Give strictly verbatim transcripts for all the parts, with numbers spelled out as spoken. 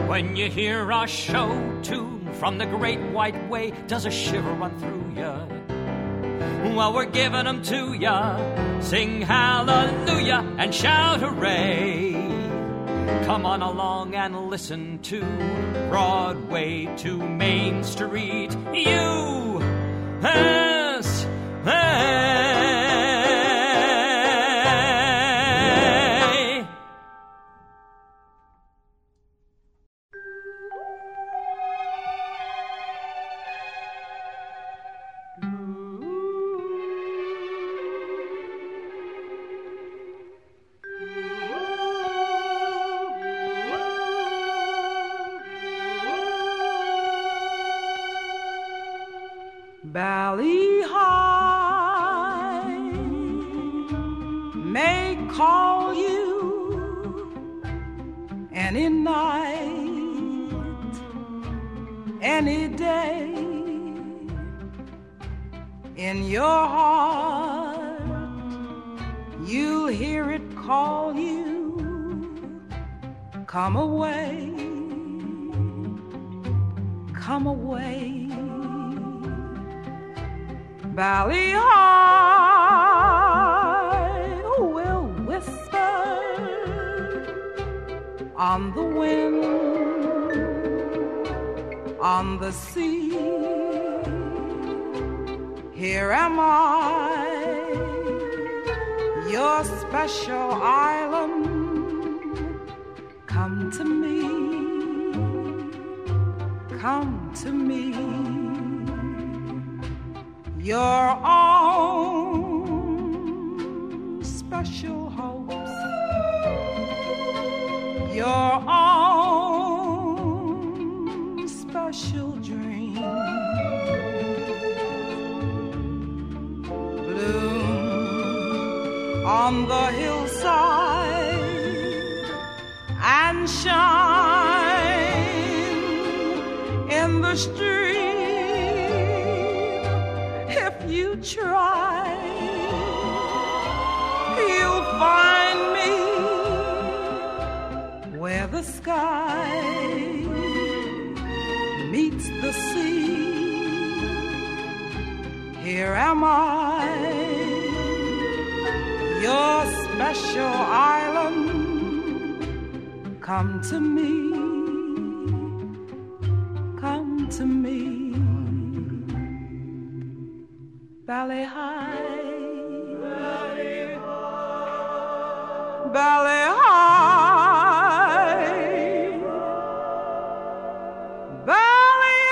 When you hear our show tune from the great white way, does a shiver run through ya? Well, we're giving them to ya. Sing hallelujah and shout hooray. Come on along and listen to Broadway to Main Street U S A. Valley High may call you any night, any day. In your heart, you'll hear it call you. Come away, come away. Valley High will whisper on the wind, on the sea. Here am I, your special island. Come to me, come to me. Your own special hopes, your own special dreams bloom on the hillside and shine in the street. You try, you'll find me where the sky meets the sea. Here am I, your special island. Come to me, come to me. Valley High, Valley High, Valley High, Valley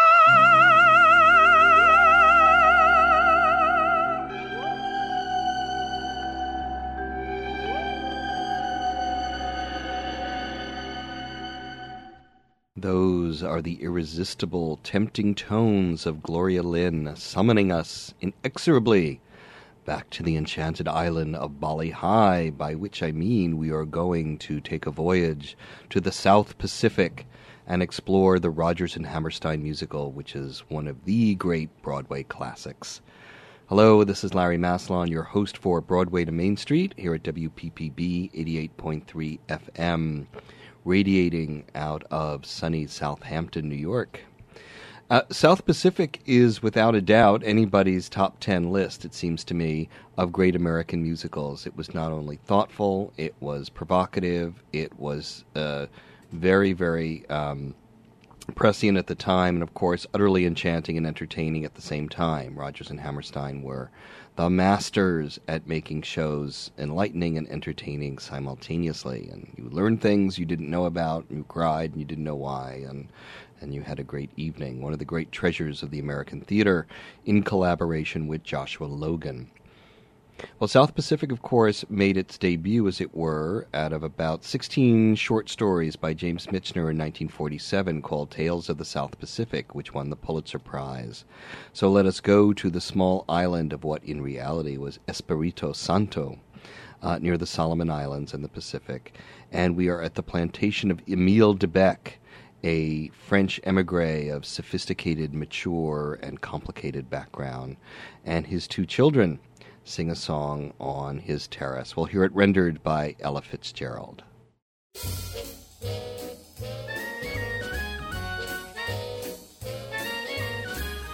Those are the irresistible, tempting tones of Gloria Lynn, summoning us inexorably back to the enchanted island of Bali High, by which I mean we are going to take a voyage to the South Pacific and explore the Rodgers and Hammerstein musical, which is one of the great Broadway classics. Hello, this is Larry Maslon, your host for Broadway to Main Street here at W P P B eighty-eight point three F M. Radiating out of sunny Southampton, New York. Uh, South Pacific is, without a doubt, anybody's top ten list, it seems to me, of great American musicals. It was not only thoughtful, it was provocative, it was uh, very, very um, prescient at the time, and of course, utterly enchanting and entertaining at the same time. Rodgers and Hammerstein were the masters at making shows enlightening and entertaining simultaneously. And you learned things you didn't know about, and you cried and you didn't know why, and and you had a great evening. One of the great treasures of the American theater in collaboration with Joshua Logan. Well, South Pacific, of course, made its debut, as it were, out of about sixteen short stories by James Michener in nineteen forty-seven called Tales of the South Pacific, which won the Pulitzer Prize. So let us go to the small island of what in reality was Espiritu Santo, uh, near the Solomon Islands in the Pacific. And we are at the plantation of Emile Debec, a French emigre of sophisticated, mature, and complicated background, and his two children sing a song on his terrace. We'll hear it rendered by Ella Fitzgerald.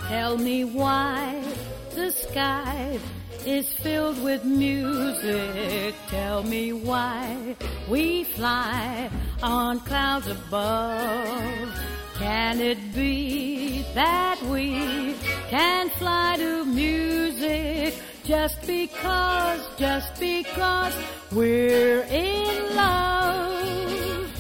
Tell me why the sky is filled with music. Tell me why we fly on clouds above. Can it be that we can fly to music just because, just because we're in love?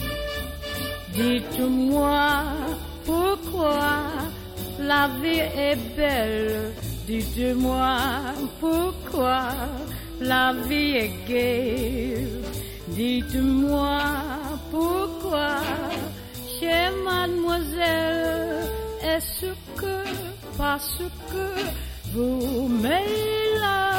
Dites-moi pourquoi la vie est belle. Dites-moi pourquoi la vie est gaie. Dites-moi pourquoi, chère mademoiselle, est-ce que parce que vous m'aimez là?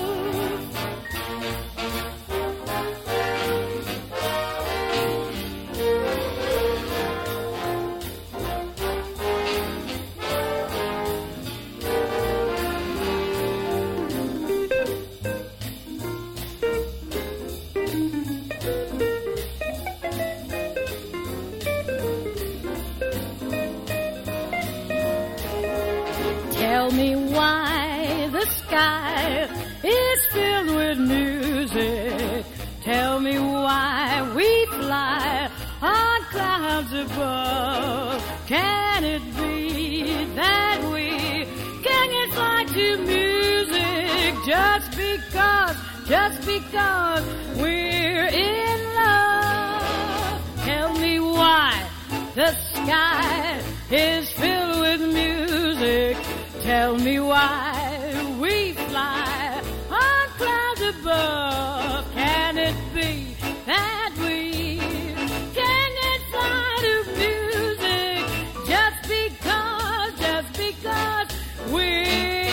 Tell me why the sky is filled with music. Tell me why we fly on clouds above. Can it be that we can fly to music just because, just because we're in love? Tell me why the sky is filled with music. Tell me why we fly on clouds above. Can it be that we can fly to music just because, just because we're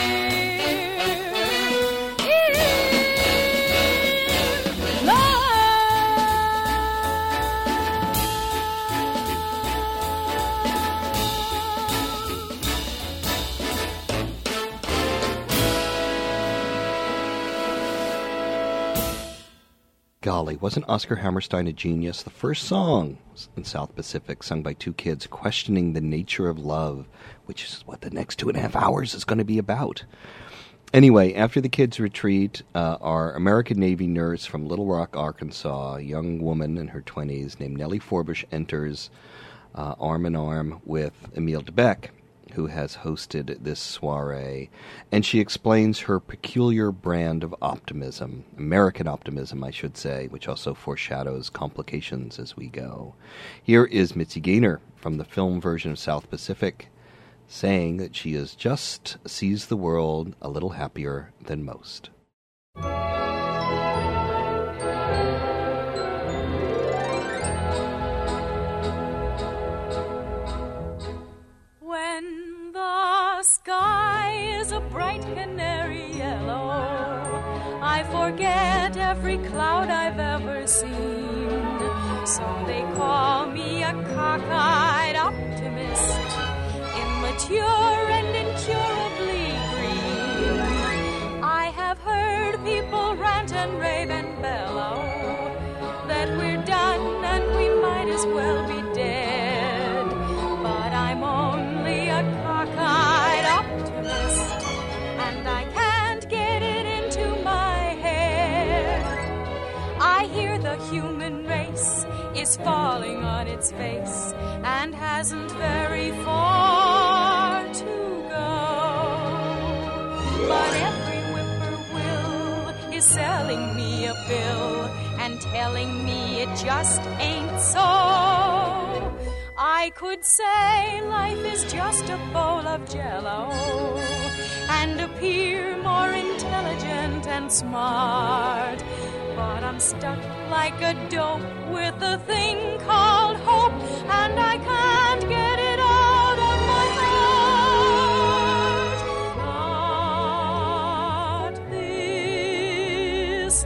in love? Golly, wasn't Oscar Hammerstein a genius? The first song in South Pacific, sung by two kids questioning the nature of love, which is what the next two and a half hours is going to be about. Anyway, after the kids' retreat, uh, our American Navy nurse from Little Rock, Arkansas, a young woman in her twenties named Nellie Forbush, enters uh, arm in arm with Emile DeBeck, who has hosted this soiree, and she explains her peculiar brand of optimism, American optimism, I should say, which also foreshadows complications as we go. Here is Mitzi Gaynor from the film version of South Pacific, saying that she is just sees the world a little happier than most. When the sky is a bright canary yellow, I forget every cloud I've ever seen. So they call me a cockeyed optimist, immature and incurably green. I have heard people rant and rave and bellow that we're done and we might as well be dead. But I'm only a cockeyed optimist, and I can't get it into my head. I hear the human race is falling on its face and hasn't very far to go. But every whippoorwill is selling me a bill and telling me it just ain't so. I could say life is just a bowl of jello and appear more intelligent and smart, but I'm stuck like a dope with a thing called hope, and I can't get it out of my heart. Not this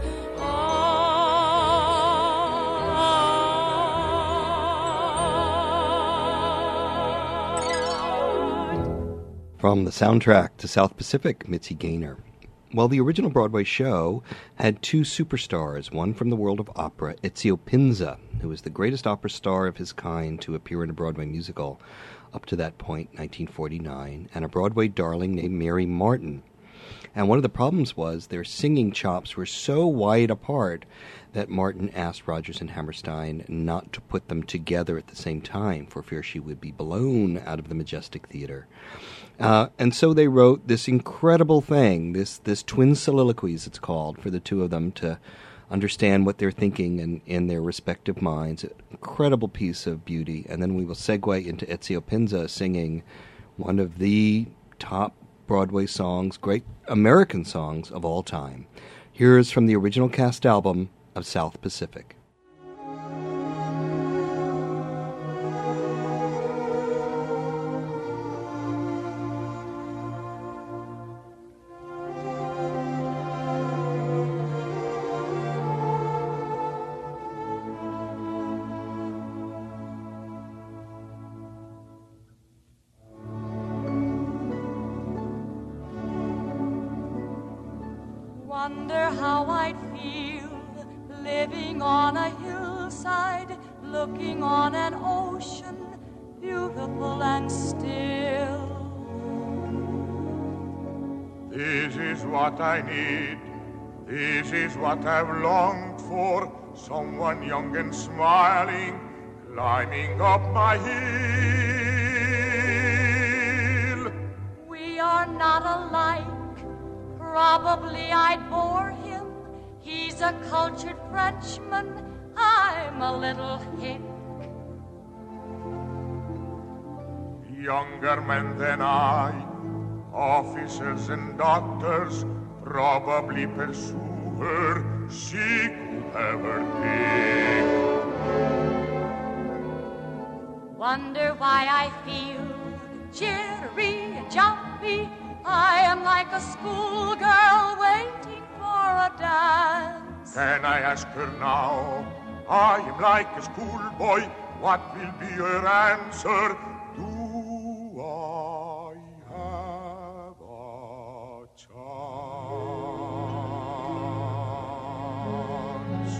From the soundtrack to South Pacific, Mitzi Gaynor. Well, the original Broadway show had two superstars, one from the world of opera, Ezio Pinza, who was the greatest opera star of his kind to appear in a Broadway musical up to that point, nineteen forty-nine, and a Broadway darling named Mary Martin. And one of the problems was their singing chops were so wide apart that Martin asked Rodgers and Hammerstein not to put them together at the same time for fear she would be blown out of the Majestic Theater. Uh, and so they wrote this incredible thing, this this twin soliloquies, it's called, for the two of them to understand what they're thinking in, in their respective minds. An incredible piece of beauty. And then we will segue into Ezio Pinza singing one of the top Broadway songs, great American songs of all time. Here's from the original cast album of South Pacific. Wonder how I'd feel living on a hillside, looking on an ocean beautiful and still. This is what I need, this is what I've longed for, someone young and smiling, climbing up my hill. We are not alike. Probably I'd bore him. He's a cultured Frenchman. I'm a little hick. Younger men than I, officers and doctors, probably pursue her. She could have her pick. Wonder why I feel cheery and jumpy. I am like a schoolgirl waiting for a dance. Can I ask her now? I am like a schoolboy. What will be her answer? Do I have a chance?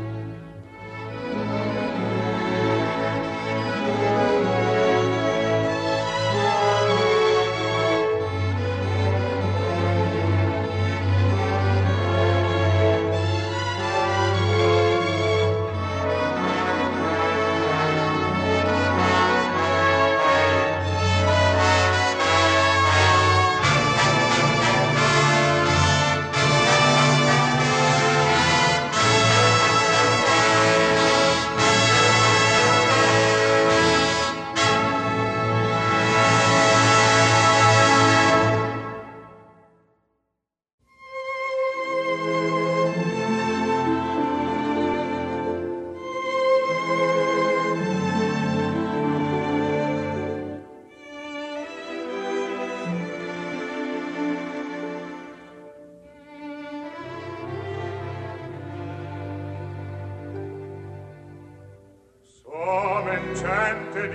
Enchanted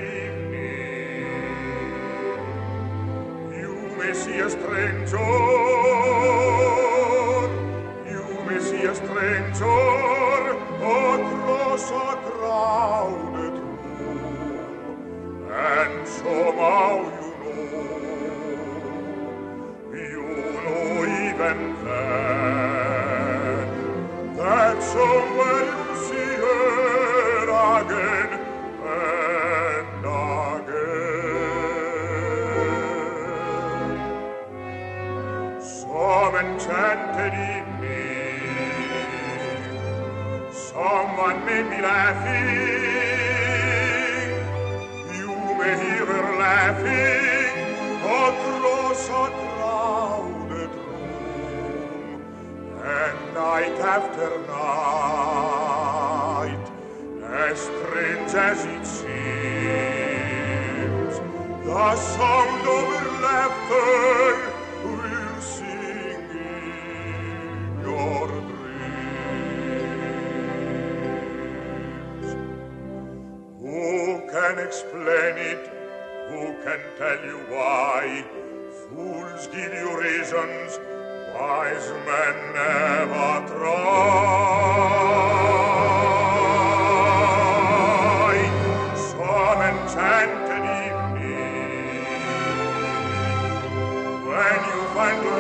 evening, you may see a stranger, you may see a stranger across a crowded room, and somehow you know, you know even then, that somewhere you see her again. And again, some enchanted evening, someone may be laughing, you may hear her laughing across a crowded room, and night after night, as strange as it seems, the sound of her laughter will sing in your dreams. Who can explain it? Who can tell you why? Fools give you reasons wise men never try some enchanted evening when you find the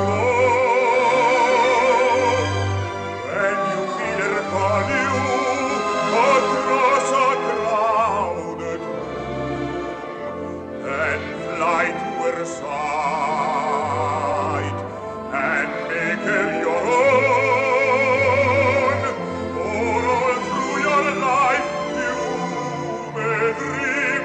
truth, when you feel it upon you across a crowded room, then fly to her side and make her your own. For all through your life you may dream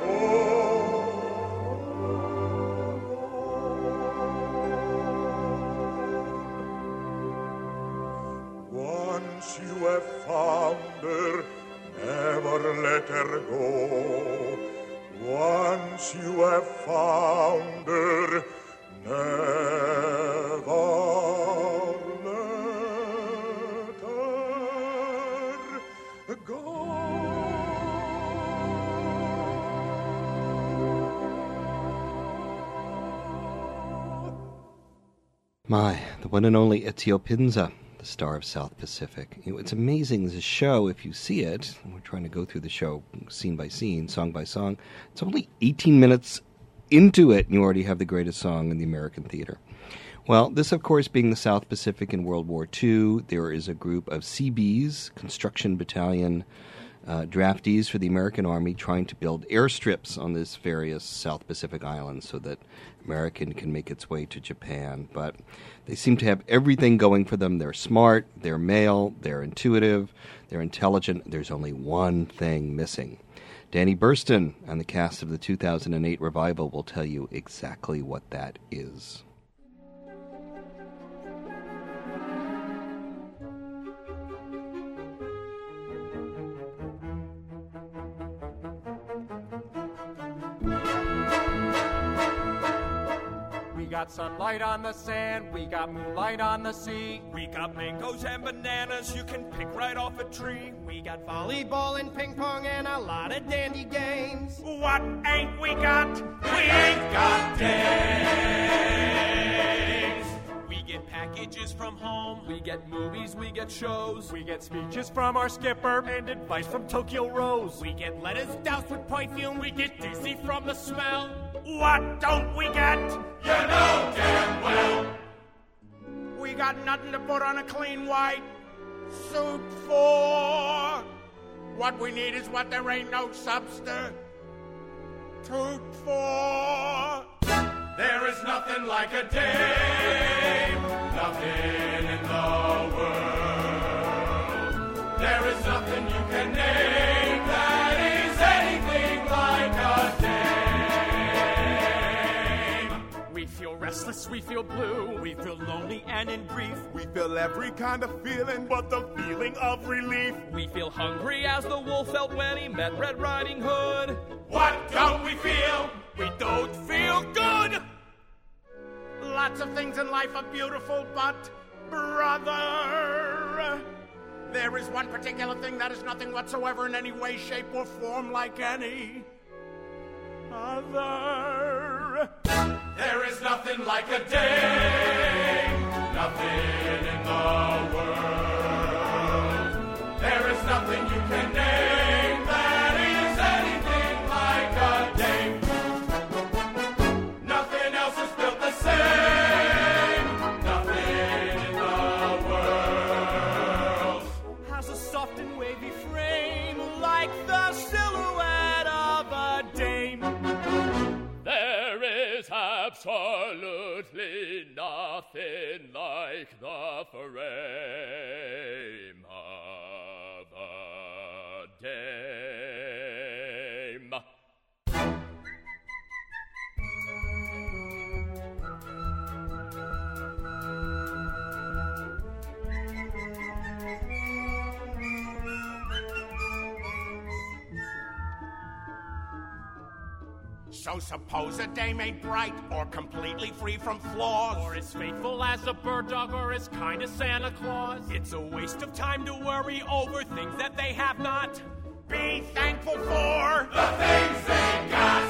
of. Once you have found her, never let her go. Once you have found her, never let her go. My, the one and only Ezio Pinza, the star of South Pacific. You know, it's amazing, this show, if you see it, and we're trying to go through the show scene by scene, song by song, it's only eighteen minutes into it, and you already have the greatest song in the American theater. Well, this, of course, being the South Pacific in World War Two, there is a group of C Bs, Construction Battalion uh, draftees for the American Army, trying to build airstrips on these various South Pacific islands so that American can make its way to Japan. But they seem to have everything going for them. They're smart, they're male, they're intuitive, they're intelligent. There's only one thing missing. Danny Burston and the cast of the two thousand eight revival will tell you exactly what that is. We got sunlight on the sand, we got moonlight on the sea. We got mangoes and bananas you can pick right off a tree. We got volleyball and ping pong and a lot of dandy games. What ain't we got? We ain't got dames. We get packages from home, we get movies, we get shows. We get speeches from our skipper and advice from Tokyo Rose. We get lettuce doused with perfume, we get dizzy from the smell. What don't we get? You know damn well. We got nothing to put on a clean white suit for. What we need is what there ain't no substitute for. There is nothing like a dame, nothing in the world. There is nothing you can name that is anything like a dame. We feel restless, we feel blue, we feel lonely and in grief. We feel every kind of feeling but the feeling of relief. We feel hungry as the wolf felt when he met Red Riding Hood. What don't we feel? We don't feel good. Lots of things in life are beautiful, but, brother, there is one particular thing that is nothing whatsoever in any way, shape, or form like any other. There is nothing like a day, nothing in the world. There is nothing you can name that is anything like a day. Nothing else is built the same, nothing in the world. Has a soft and wavy frame like the silhouette of a dame. There is absolutely nothing like the frame of a dame. So suppose a dame ain't bright or completely free from flaws, Or as faithful as a bird dog or as kind as Santa Claus. it's a waste of time to worry over things that they have not. Be thankful for The things they got.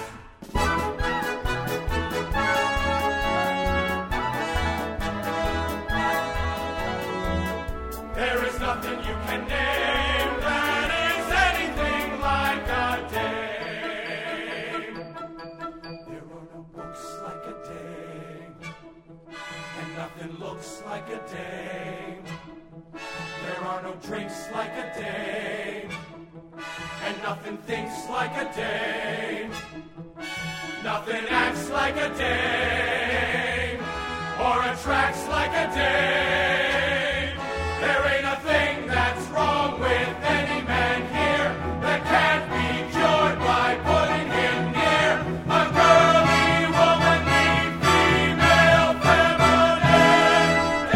like a dame. There are no drinks like a dame. And nothing thinks like a dame. Nothing acts like a dame. Or attracts like a dame. There ain't a thing that's wrong with any man here that can't be cured by putting him near a girly, womanly, female, feminine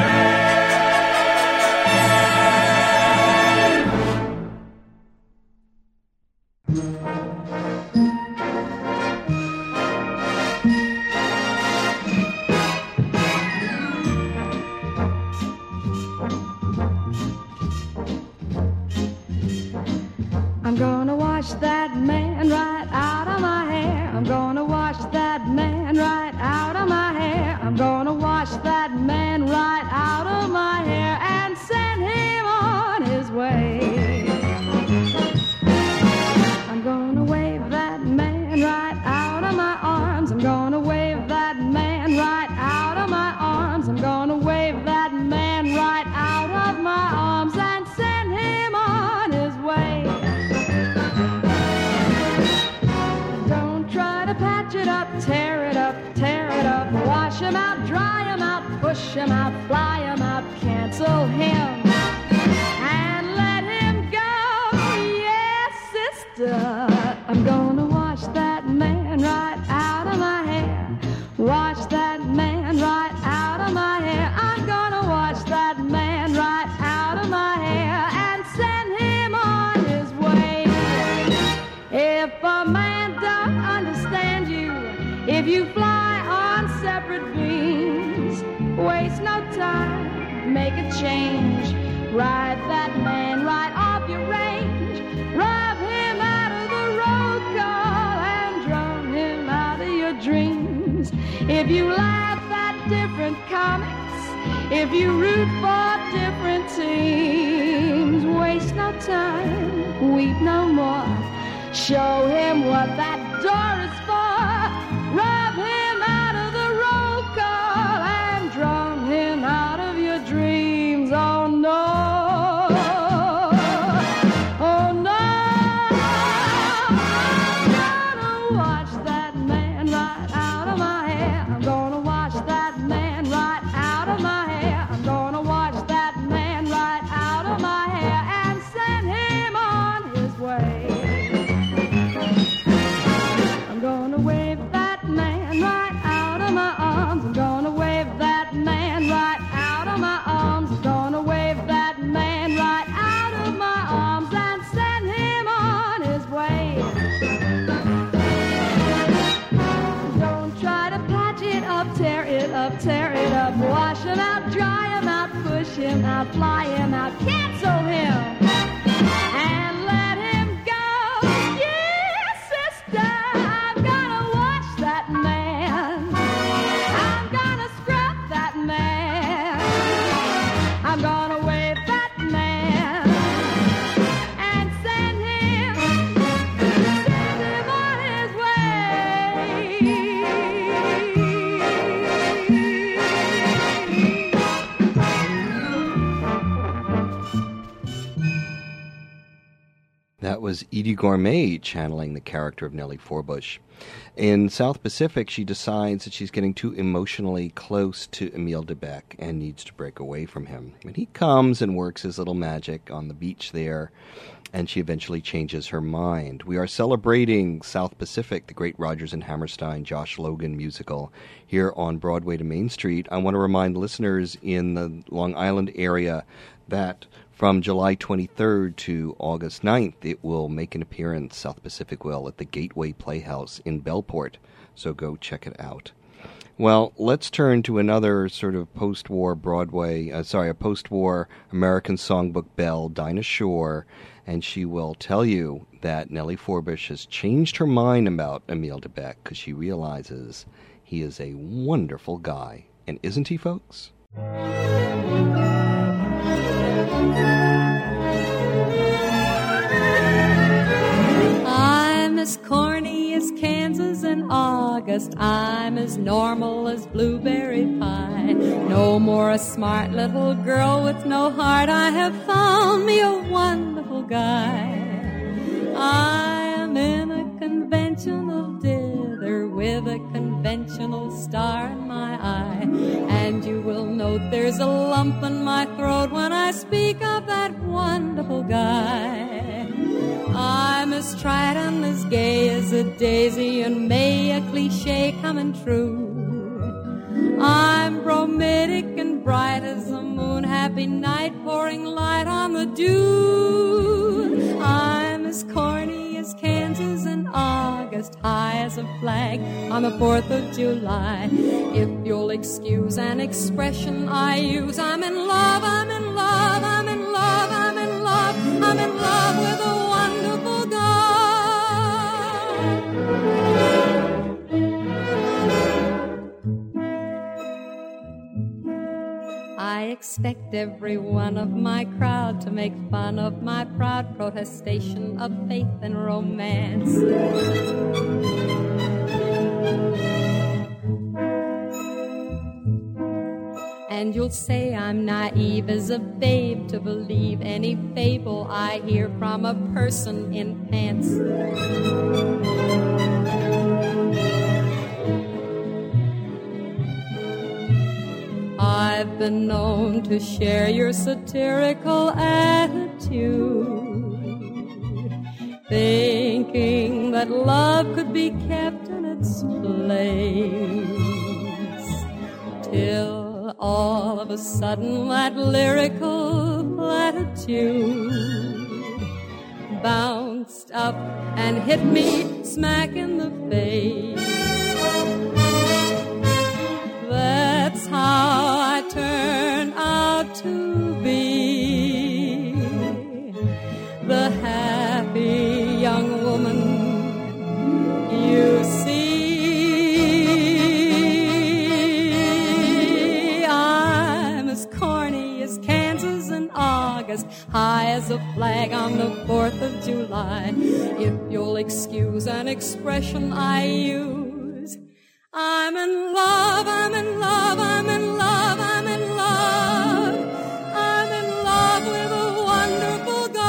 I'm gonna wash that man right out of my hair. I'm gonna wash that man right out of my hair. I'm gonna wash that man right out of my hair and send him on his way. I'm gonna wave that man right out of my arms. I'm gonna wave that man right out of my arms. I'm gonna wave that man right out of my arms and send him on his way. Patch it up, tear it up, tear it up, wash him out, dry him out, push him out, fly him out, cancel him, and let him go. Yes, sister, I'm gonna wash that man right out of my hair, wash that man right out of my hair. I'm gonna wash that man right out of my hair and send him on his way. If a man don't understand you, if you fly on separate wings, waste no time, make a change, ride that man right off your range, rub him out of the roll call and drown him out of your dreams. If you laugh at different comics, if you root for different teams, waste no time, weep no more. Show him what that door is for. Rub him out of the roll call and drown him out of your dreams. Oh no. Oh no. I'm gonna wash that man right out of my hair. I'm gonna wash that man right out of my hair. I'm gonna wash that man right out of my hair and send him on his way. I'm gonna wave that man right out of my arms. I'm gonna wave that man right out of my arms. I'm gonna wave that man right out of my arms and send him on his way. Don't try to patch it up, tear it up, tear it up. Wash him out, dry him out, push him out, fly him out, cancel him. And let him go. Yes, sister. I'm gonna wave that man and send him, send him on his way. That was Edie Gourmet channeling the character of Nellie Forbush. In South Pacific, she decides that she's getting too emotionally close to Emile Debec and needs to break away from him. And he comes and works his little magic on the beach there, and she eventually changes her mind. We are celebrating South Pacific, the great Rodgers and Hammerstein, Josh Logan musical, here on Broadway to Main Street. I want to remind listeners in the Long Island area that from July twenty-third to August ninth, it will make an appearance, South Pacific will, at the Gateway Playhouse in Bellport. So go check it out. Well, let's turn to another sort of post-war Broadway, uh, sorry, a post-war American songbook belle, Dinah Shore, and she will tell you that Nellie Forbush has changed her mind about Emile Debec because she realizes he is a wonderful guy. And isn't he, folks? I'm as corny as Kansas in August. August. I'm as normal as blueberry pie. No more a smart little girl with no heart. I have found me a wonderful guy. I am in a conventional dither with a conventional star in my eye. And you will note there's a lump in my throat when I speak of that wonderful guy. I'm as trite and as gay as a daisy, and may a cliche coming true. I'm bromidic and bright as the moon, happy night pouring light on the dew. I'm as corny as Kansas in August, high as a flag on the fourth of July. If you'll excuse an expression I use, I'm in love, I'm in love, I'm in love, I'm in love, I'm in love with a wonderful guy. I expect every one of my crowd to make fun of my proud protestation of faith and romance. And you'll say I'm naive as a babe to believe any fable I hear from a person in pants. I've been known to share your satirical attitude, thinking that love could be kept in its place, till all of a sudden that lyrical platitude bounced up and hit me smack in the face. That's how I turn out to be the happy young woman you see. I'm as corny as Kansas in August, high as a flag on the fourth of July. If you'll excuse an expression I use, I'm in love, I'm in love, I'm in love, I'm in love, I'm in love with a wonderful guy.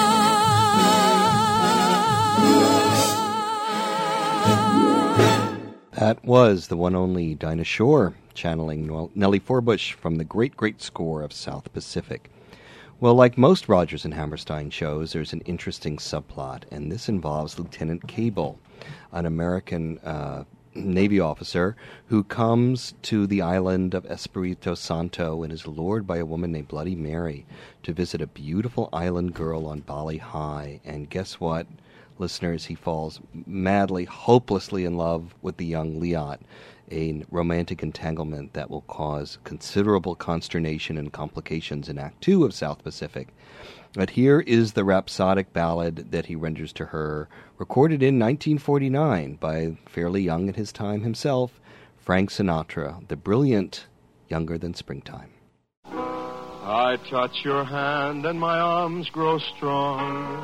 That was the one only Dinah Shore, channeling Nellie Forbush from the great, great score of South Pacific. Well, like most Rodgers and Hammerstein shows, there's an interesting subplot, and this involves Lieutenant Cable, an American uh, Navy officer who comes to the island of Espiritu Santo and is lured by a woman named Bloody Mary to visit a beautiful island girl on Bali High. And guess what, listeners? He falls madly, hopelessly in love with the young Liat, a romantic entanglement that will cause considerable consternation and complications in Act Two of South Pacific. But here is the rhapsodic ballad that he renders to her, recorded in nineteen forty-nine by fairly young at his time himself, Frank Sinatra, the brilliant Younger Than Springtime. I touch your hand and my arms grow strong,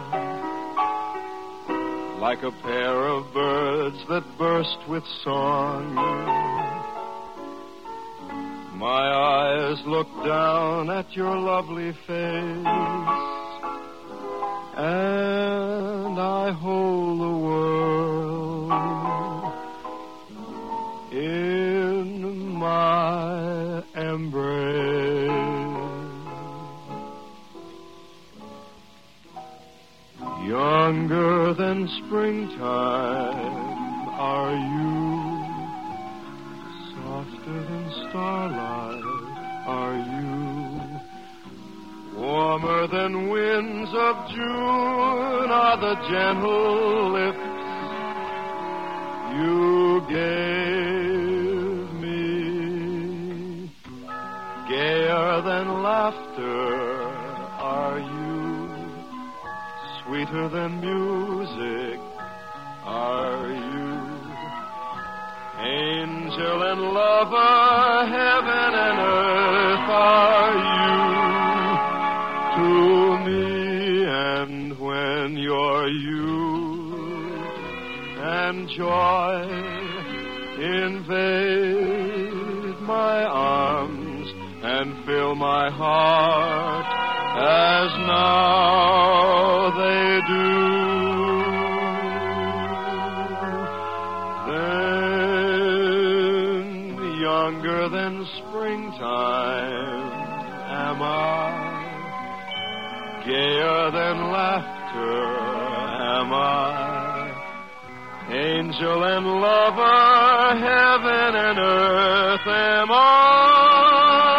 like a pair of birds that burst with song. My eyes look down at your lovely face, and I hold the world in my embrace. Younger than springtime are you, softer than starlight are you, warmer than winds of June are the gentle lips you gave me, gayer than laughter are you, sweeter than music are you, angel and lover, heaven and earth are you to me. And when your youth and joy invade my arms and fill my heart as now they do. Then, younger than springtime am I, gayer than laughter am I, angel and lover, heaven and earth am I.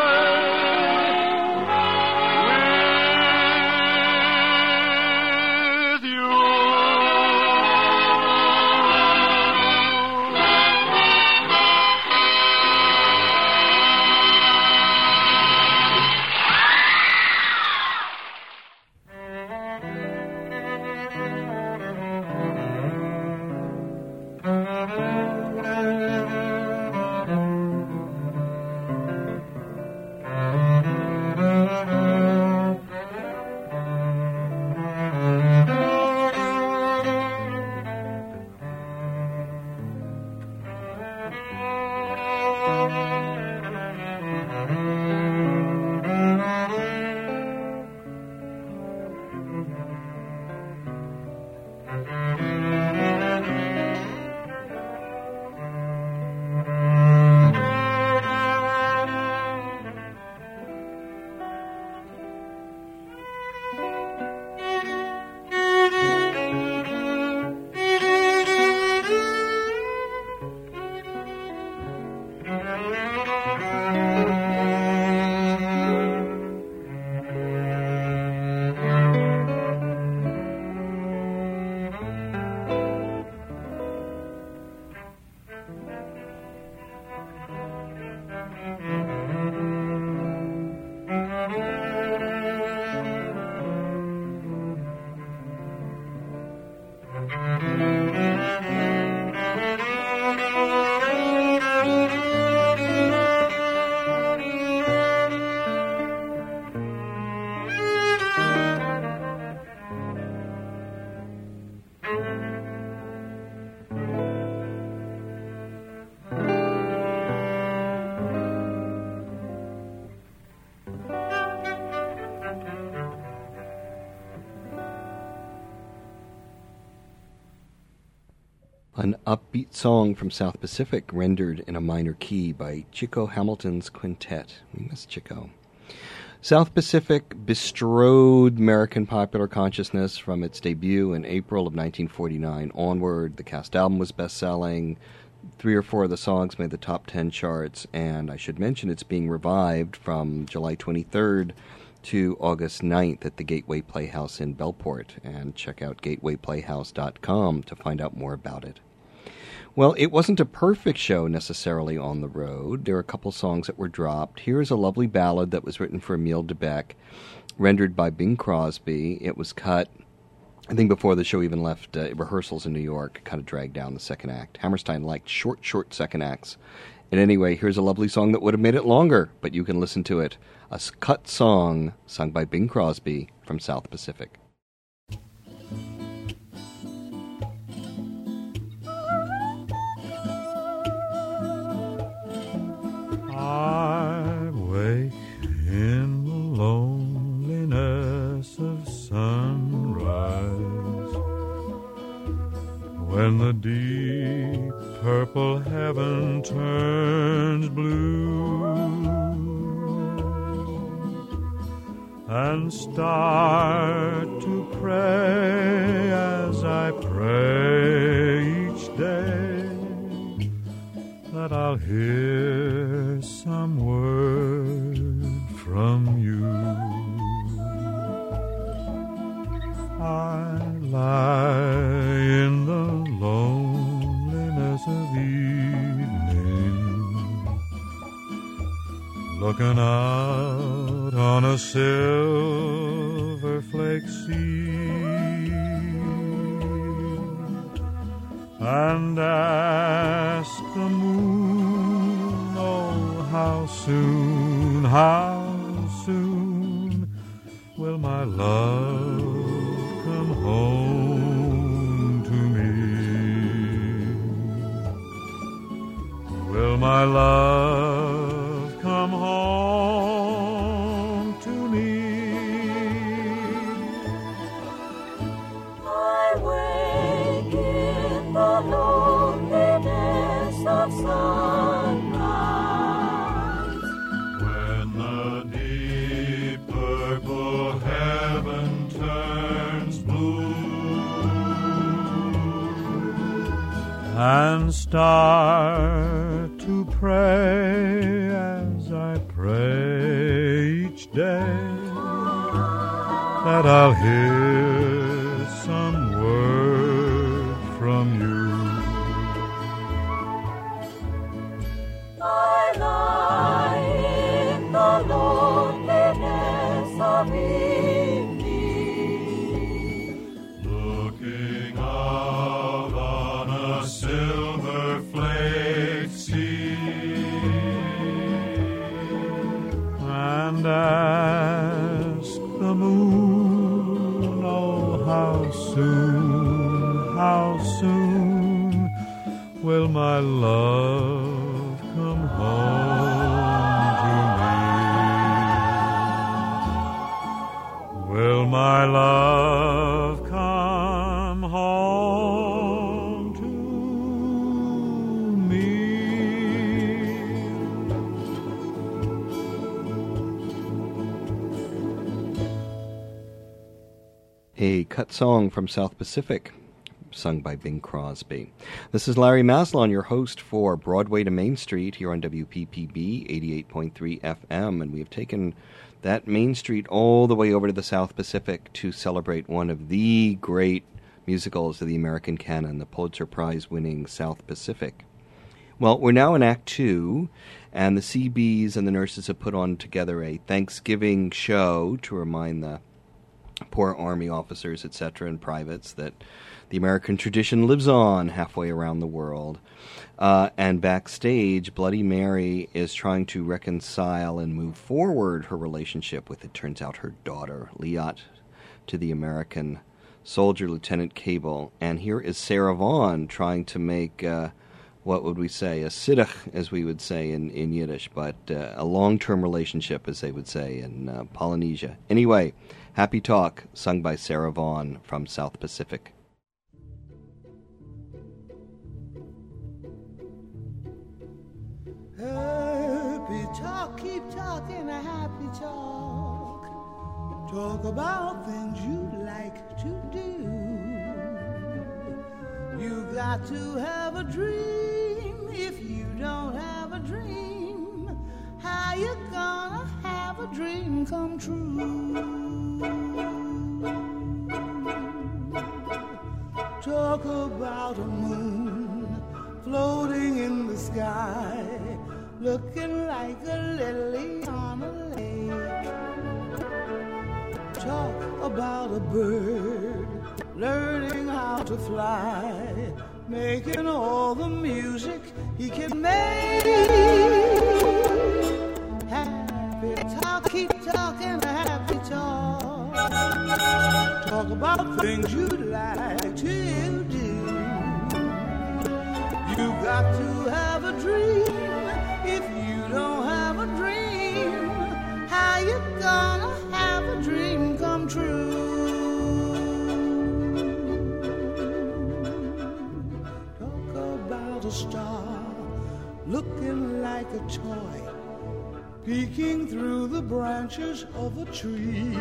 An upbeat song from South Pacific rendered in a minor key by Chico Hamilton's quintet. We miss Chico. South Pacific bestrode American popular consciousness from its debut in April of nineteen forty-nine onward. The cast album was best-selling. Three or four of the songs made the top ten charts, and I should mention it's being revived from July twenty-third to August ninth at the Gateway Playhouse in Bellport, and check out gateway playhouse dot com to find out more about it. Well, it wasn't a perfect show necessarily on the road. There are a couple songs that were dropped. Here's a lovely ballad that was written for Emile DeBeck, rendered by Bing Crosby. It was cut, I think, before the show even left uh, rehearsals in New York. Kind of dragged down the second act. Hammerstein liked short, short second acts. And anyway, here's a lovely song that would have made it longer, but you can listen to it. A cut song sung by Bing Crosby from South Pacific. I wake in the loneliness of sunrise, when the deep purple heaven turns blue, and start to pray as I pray each day, that I'll hear some word from you. I lie in the loneliness of evening, looking out on a silver flake sea, and ask the moon, oh, how soon, how soon will my love come home to me? my love come home to me? I wake in the loneliness of sunrise, when the deep purple heaven turns blue, and start to pray as I pray each day, that I'll hear some word from you. I lie in the loneliness of evening, looking out on a silver flake sea, and ask the moon, oh, how soon, how soon will my love come home to me? Will my love come home to me? A cut song from South Pacific, sung by Bing Crosby. This is Larry Maslon, your host for Broadway to Main Street here on W P P B eighty-eight point three F M, and we have taken that Main Street all the way over to the South Pacific to celebrate one of the great musicals of the American canon, the Pulitzer Prize-winning South Pacific. Well, we're now in Act Two, and the C Bs and the nurses have put on together a Thanksgiving show to remind the poor Army officers, et cetera, and privates that the American tradition lives on halfway around the world. Uh, and backstage, Bloody Mary is trying to reconcile and move forward her relationship with, it turns out, her daughter, Liat, to the American soldier, Lieutenant Cable. And here is Sarah Vaughan trying to make, uh, what would we say, a sidduch, as we would say in, in Yiddish, but uh, a long-term relationship, as they would say in uh, Polynesia. Anyway, Happy Talk, sung by Sarah Vaughan from South Pacific. Happy talk, keep talking a happy talk. Talk about things you like to do. You got to have a dream. If you don't have a dream, how you gonna have a dream come true? Talk about a moon floating in the sky, looking like a lily on a lake. Talk about a bird learning how to fly, making all the music he can make. Happy talk, keep talking happy talk. Talk about things you'd like to do. You got to have a dream. If you don't have a dream, how you gonna have a dream come true? Talk about a star looking like a toy, peeking through the branches of a tree.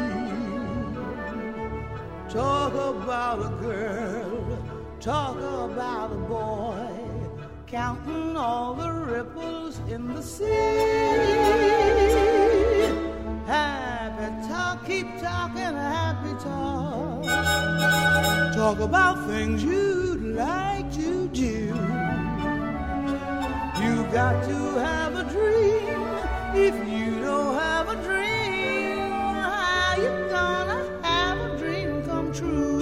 Talk about a girl, talk about a boy, counting all the ripples in the sea. Happy talk, keep talking happy talk. Talk about things you'd like to do. You got to have a dream. If you don't have a dream, how you gonna have a dream come true?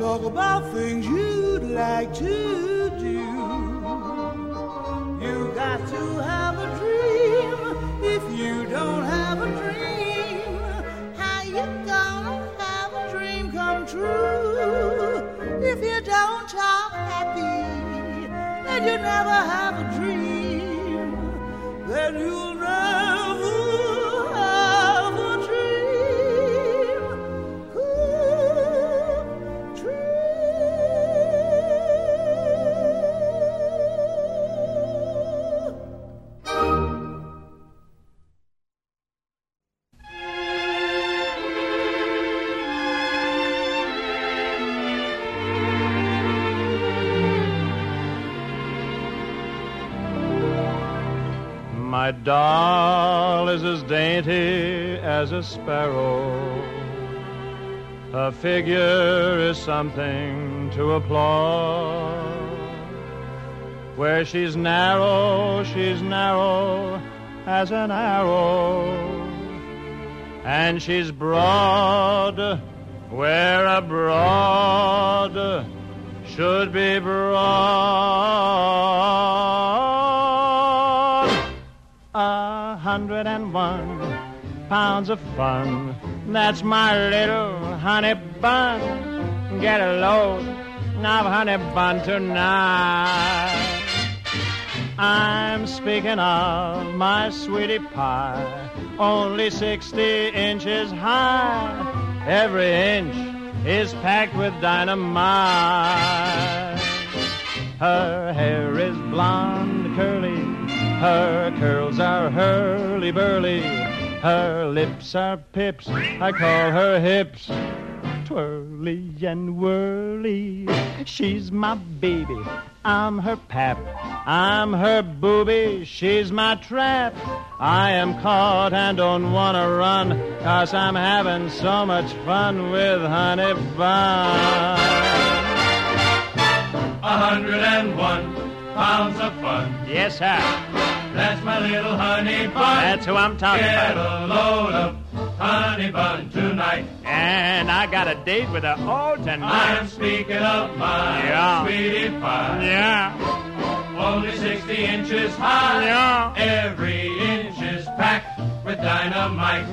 talk about things you'd like to do. You got to have a dream. If you don't have a dream, how you gonna have a dream come true? If you don't talk happy and you never have a dream, then you'll never have a dream come true. My doll is as dainty as a sparrow. Her figure is something to applaud. Where she's narrow, she's narrow as an arrow. And she's broad where a broad should be broad. A hundred and one pounds of fun, that's my little honey bun. Get a load of honey bun tonight. I'm speaking of my sweetie pie, only sixty inches high. Every inch is packed with dynamite. Her hair is blonde, curly, her curls are hurly-burly, her lips are pips, I call her hips twirly and whirly. She's my baby, I'm her pap, I'm her booby, she's my trap. I am caught and don't want to run, 'cause I'm having so much fun with honey bun. A hundred and one pounds of fun. Yes, sir. That's my little honey bun. That's who I'm talking Get about. a load of honey bun tonight. And I got a date with her all tonight. I am speaking of my Yeah. sweetie pie. Yeah. Only sixty inches high. Yeah. Every inch is packed with dynamite.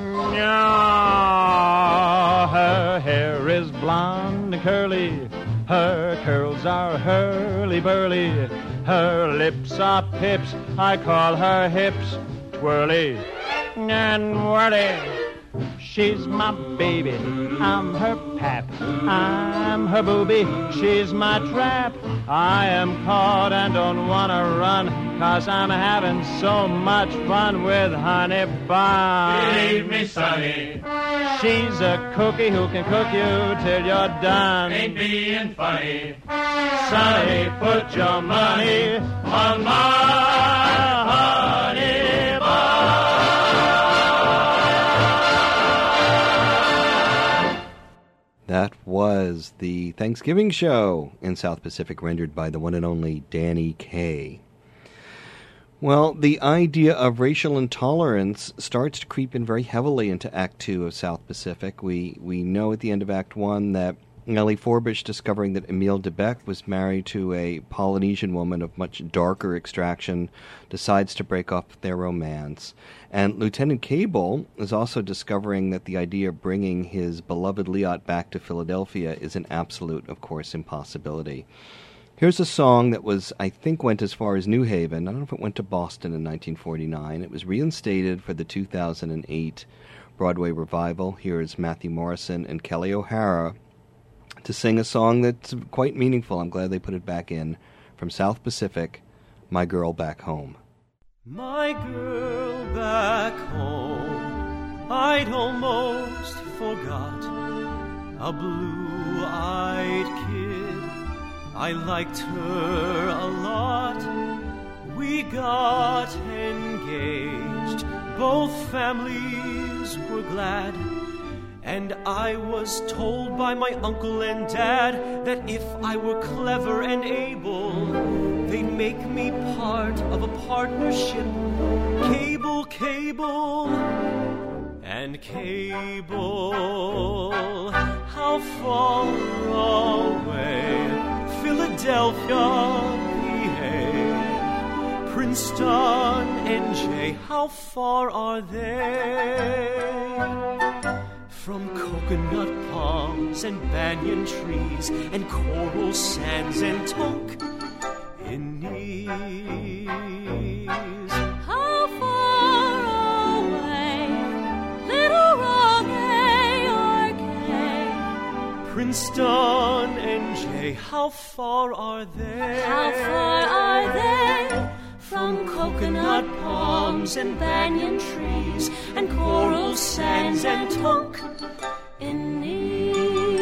Yeah. Her hair is blonde and curly, her curls are hurly-burly, her lips are pips, I call her hips twirly and whirly. She's my baby, I'm her pap, I'm her booby, she's my trap. I am caught and don't want to run, 'cause I'm having so much fun with honey bun. Believe me, sonny, she's a cookie who can cook you till you're done. ain't being funny. Sonny, put your money on my honey bun. That was the Thanksgiving show in South Pacific, rendered by the one and only Danny Kaye. Well, the idea of racial intolerance starts to creep in very heavily into Act Two of South Pacific. We we know at the end of Act One that Nellie Forbush, discovering that Emile Debec was married to a Polynesian woman of much darker extraction, decides to break off their romance. And Lieutenant Cable is also discovering that the idea of bringing his beloved Liat back to Philadelphia is an absolute, of course, impossibility. Here's a song that was, I think, went as far as New Haven. I don't know if it went to Boston in nineteen forty-nine. It was reinstated for the two thousand eight Broadway revival. Here's Matthew Morrison and Kelly O'Hara to sing a song that's quite meaningful. I'm glad they put it back in. From South Pacific, My Girl Back Home. My girl back home, I'd almost forgot, a blue-eyed kid, I liked her a lot. We got engaged, both families were glad, and I was told by my uncle and dad that if I were clever and able, they'd make me part of a partnership. Cable, Cable, and Cable, how far Philadelphia, P A, Princeton, N J, how far are they? From coconut palms and banyan trees and coral sands and tonk in knees. How far away, Little Rock, A R K, Princeton, N J, how far are they? How far are they? From coconut palms and banyan trees and coral sands and tonk in knees.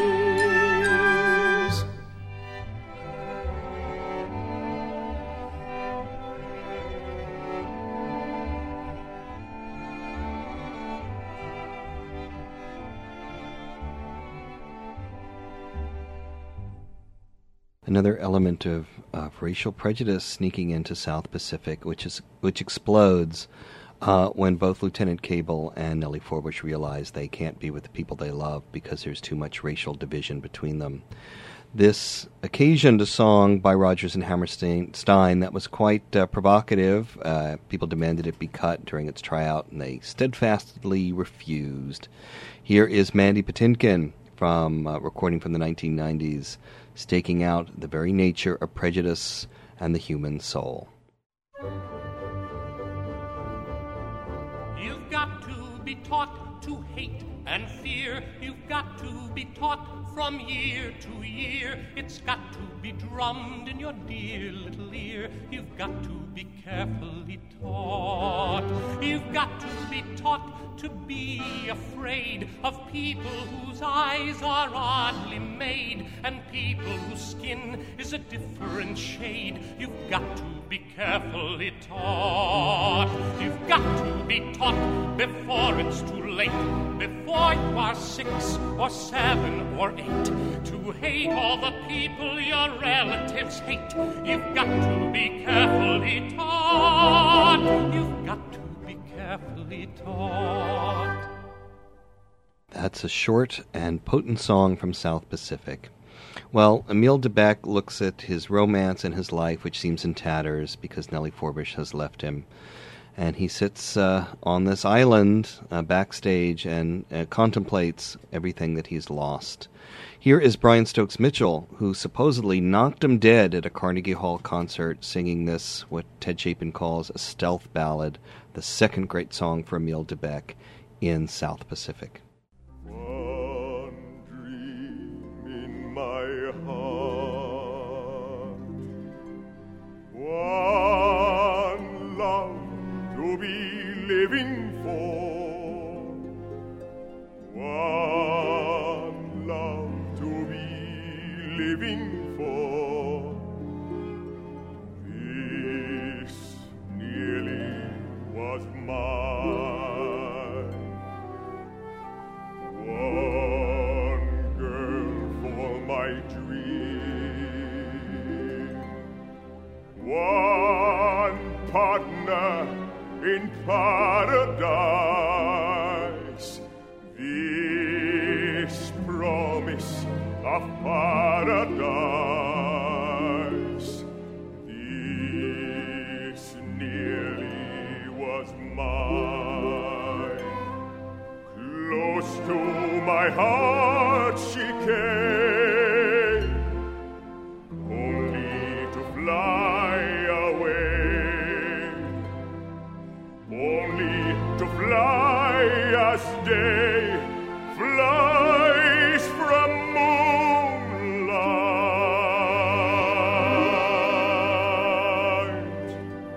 Another element of, of racial prejudice sneaking into South Pacific, which is which explodes uh, when both Lieutenant Cable and Nellie Forbush realize they can't be with the people they love because there's too much racial division between them. This occasioned a song by Rodgers and Hammerstein that was quite uh, provocative. Uh, people demanded it be cut during its tryout, and they steadfastly refused. Here is Mandy Patinkin from uh, recording from the nineteen nineties, staking out the very nature of prejudice and the human soul. You've got to be taught to hate and fear. You've got to be taught from year to year. It's got to be drummed in your dear little ear. You've got to be carefully taught. You've got to be taught to be afraid of people whose eyes are oddly made and people whose skin is a different shade. You've got to be carefully taught. You've got to be taught before it's too late, before you are six or seven or eight, to hate all the people your relatives hate. You've got to be carefully taught. You've got to be carefully taught. That's a short and potent song from South Pacific. Well, Emile Debec looks at his romance and his life, which seems in tatters because Nellie Forbush has left him. And he sits uh, on this island uh, backstage and uh, contemplates everything that he's lost. Here is Brian Stokes Mitchell, who supposedly knocked him dead at a Carnegie Hall concert, singing this, what Ted Chapin calls a stealth ballad, the second great song for Emile Debec in South Pacific. One dream in my heart, one love to be living for, one love to be living for. This nearly was mine. One girl for my dream, one partner in paradise. This promise of paradise, this nearly was mine. Close to my heart she came, only to fly away, only to fly as day flies from moonlight.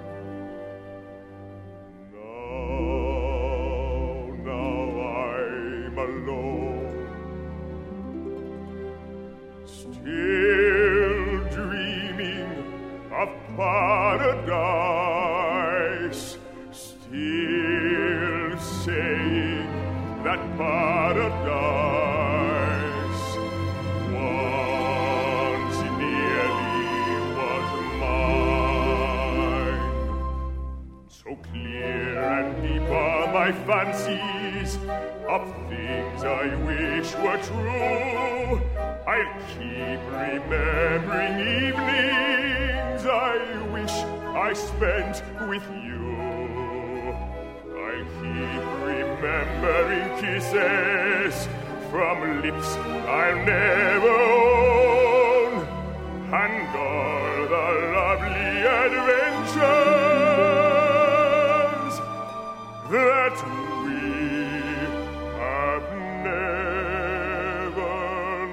Now, now I'm alone, still dreaming of paradise, still saying that paradise once nearly was mine. So clear and deep are my fancies of things I wish were true. I'll keep remembering evening I spent with you. I'll keep remembering kisses from lips I'll never own, and all the lovely adventures that we have never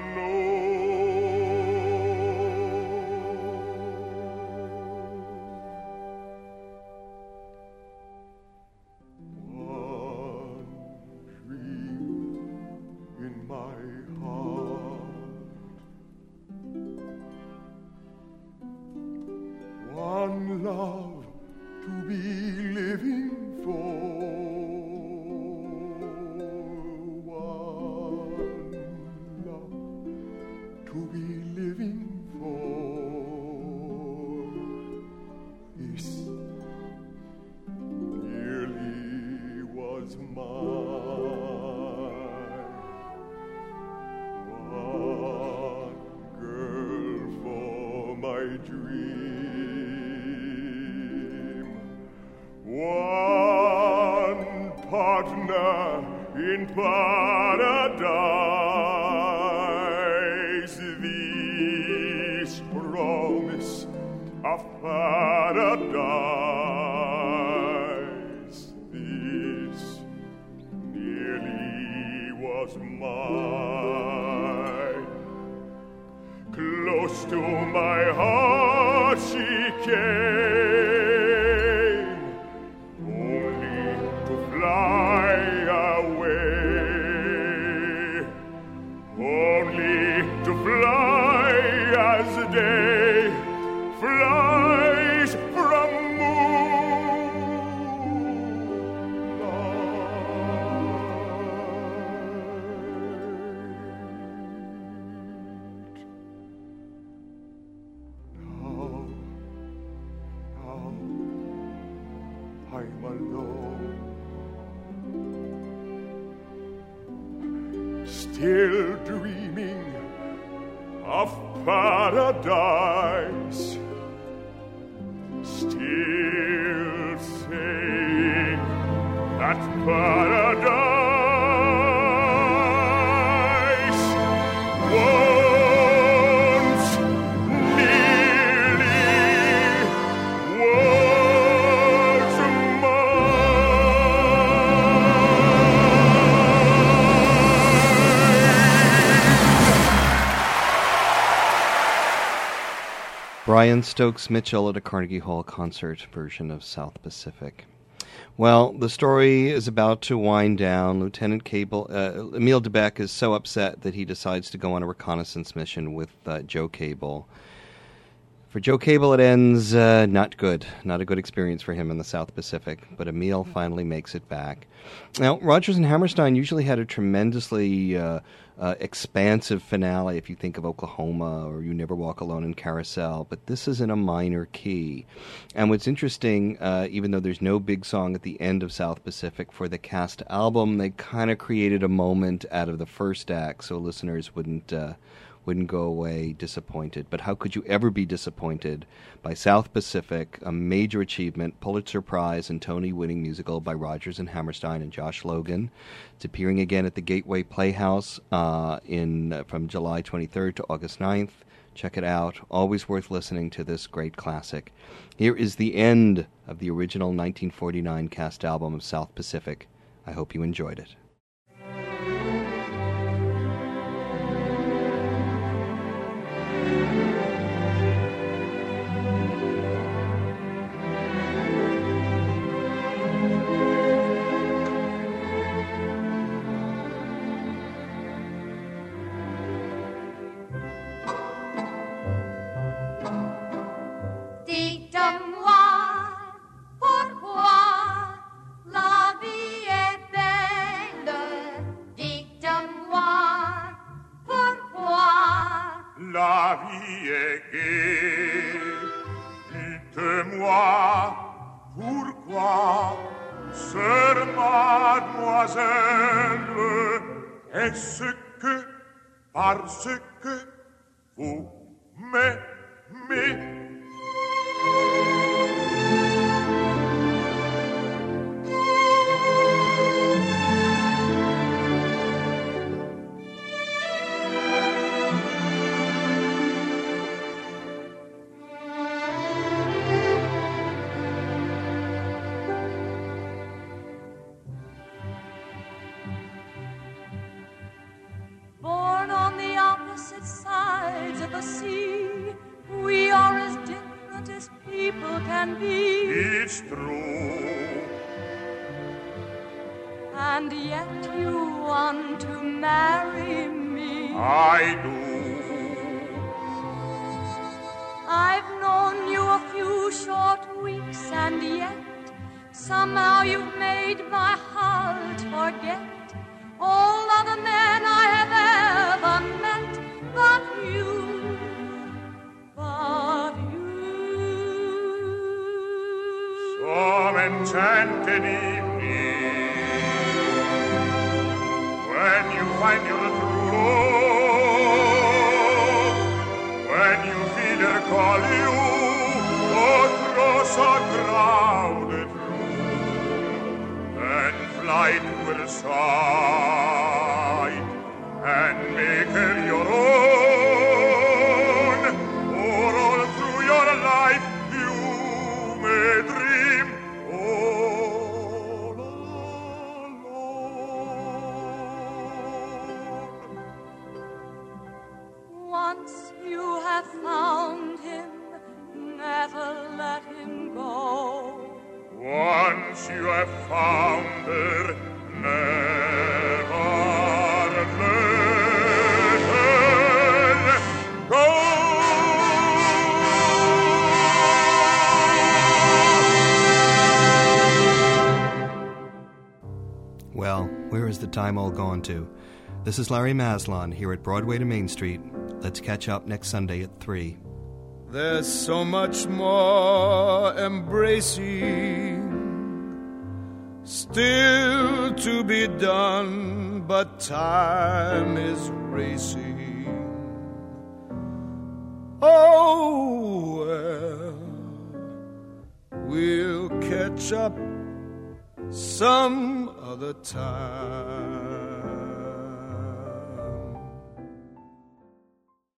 known. One dream in my heart, one love to be living for, one love to be living for. This nearly was mine. One girl for my dream, one partner in paradise. This promise of paradise, this nearly was mine. Close to my heart she came, only to fly away, only to fly as day flies from moonlight. Now, now, I'm alone, still dreaming of paradise, still saying that paradise once nearly was Brian Stokes Mitchell at a Carnegie Hall concert version of South Pacific. Well, the story is about to wind down. Lieutenant Cable, uh, Emile DeBeck is so upset that he decides to go on a reconnaissance mission with uh, Joe Cable. For Joe Cable, it ends uh, not good. Not a good experience for him in the South Pacific, but Emile finally makes it back. Now, Rodgers and Hammerstein usually had a tremendously uh, uh, expansive finale, if you think of Oklahoma or You Never Walk Alone in Carousel, but this is in a minor key. And what's interesting, uh, even though there's no big song at the end of South Pacific, for the cast album, they kind of created a moment out of the first act so listeners wouldn't... Uh, wouldn't go away disappointed. But how could you ever be disappointed by South Pacific, a major achievement, Pulitzer Prize and Tony-winning musical by Rodgers and Hammerstein and Josh Logan? It's appearing again at the Gateway Playhouse uh, in uh, from July twenty-third to August ninth. Check it out. Always worth listening to this great classic. Here is the end of the original nineteen forty-nine cast album of South Pacific. I hope you enjoyed it. La vie est gaie, dites-moi pourquoi, sœur mademoiselle, est-ce que parce que vous m'aimez? can be. It's true. And yet you want to marry me. I do. I've known you a few short weeks, and yet somehow you've made my heart forget all other men I have ever met, but you, but you. Some enchanted evening, when you find your true love, when you feel her call you across a crowded room, and fly to her side and make her your own, or all through your life you may dream all alone. Once you have found him, never let him go. Once you have found her, never let her go. Well, where is the time all gone to? This is Larry Maslon here at Broadway to Main Street. Let's catch up next Sunday at three. There's so much more embracing still to be done, but time is racing. Oh, well, we'll catch up some other time.